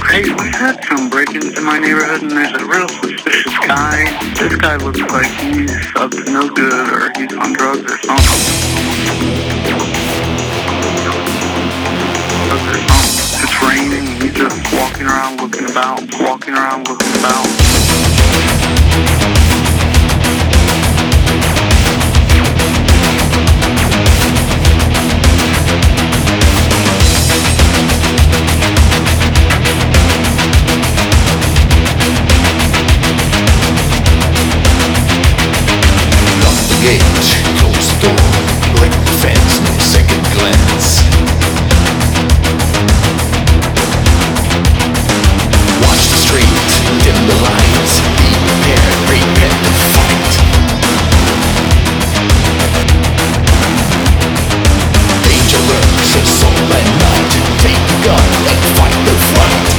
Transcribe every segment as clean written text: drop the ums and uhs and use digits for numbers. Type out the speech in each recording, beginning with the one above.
Hey, we had some break-ins in my neighborhood, and there's a real suspicious guy. This guy looks like he's up to no good, or he's on drugs or something. It's raining, and he's just walking around looking about. Gate, close the door, break the fence, no second glance. Watch the street, dim the lights, be prepared, prepare to fight. Danger lurks, it's all at night. Take the gun and fight the fight.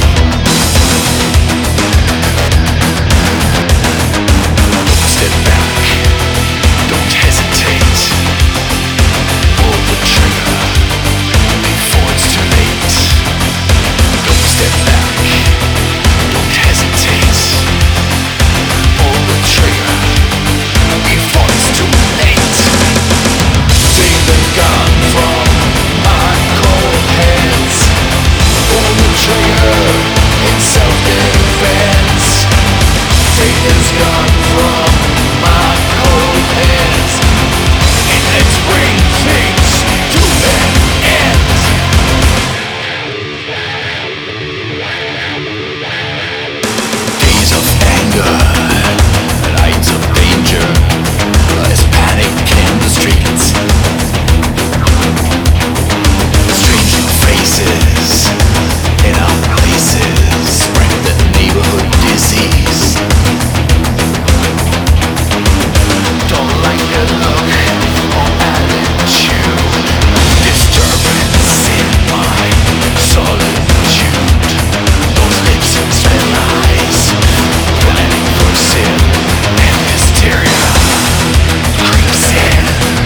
Don't step back. Don't hesitate. Pull the trigger before it's too late. Don't step back. Don't hesitate. Pull the trigger before it's too late. Take the gun from my cold hands. Pull the trigger in self-defense. Take this gun from my cold hands, and let's bring things to an end. Days of anger, nights of danger, there's panic in the streets. Strange new faces in our places spread the neighborhood disease. Don't like the look or attitude. Disturbance in my solitude. Those lips smell eyes, planning for sin and hysteria creeps in.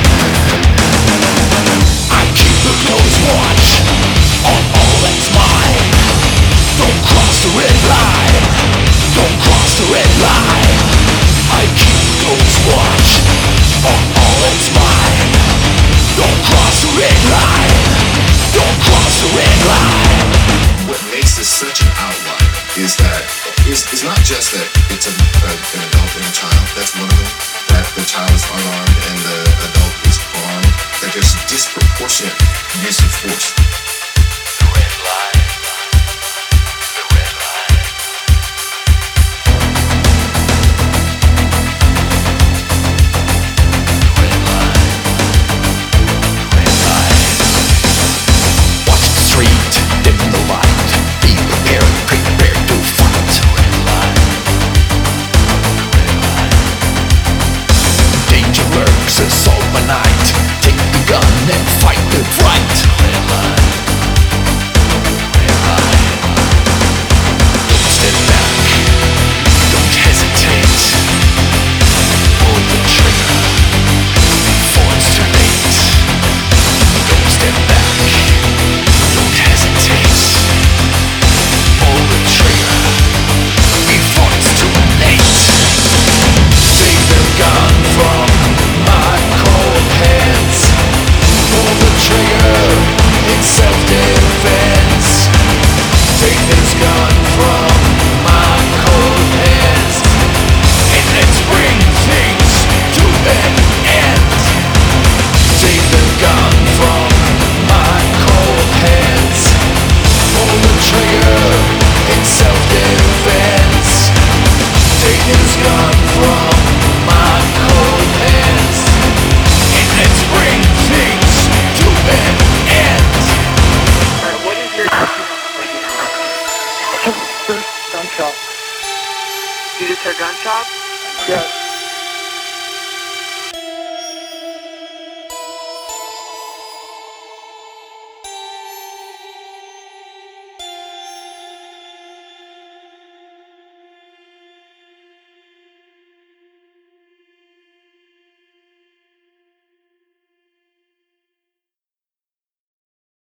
I keep a close watch on all that's mine. Don't cross the red line. Don't cross the red line. I keep a close watch on all that's mine. Don't cross the red line. Don't cross the red line. What makes this such an outlier is that it's not just that it's an adult and a child. That's one of them. That the child is unarmed and the adult is armed. That there's disproportionate use of force. The red line. The red line. Watch the street, dim the light. Be prepared, prepare to fight. Danger lurks, assault by night. Take the gun and fight the fight. Don't step back. Don't hesitate. Pull the trigger before it's too late. Don't step back. Don't hesitate. Pull the trigger before it's too late. Take the gun from my cold hands. Pull the trigger in self-defense. Take this gun from my cold hands, and let's bring things to an end. Take the gun from my cold hands. Pull the trigger in self-defense. Take this gun from my cold hands, and let's bring things to an end. What is your gun shop? You just said gun shop? Yes.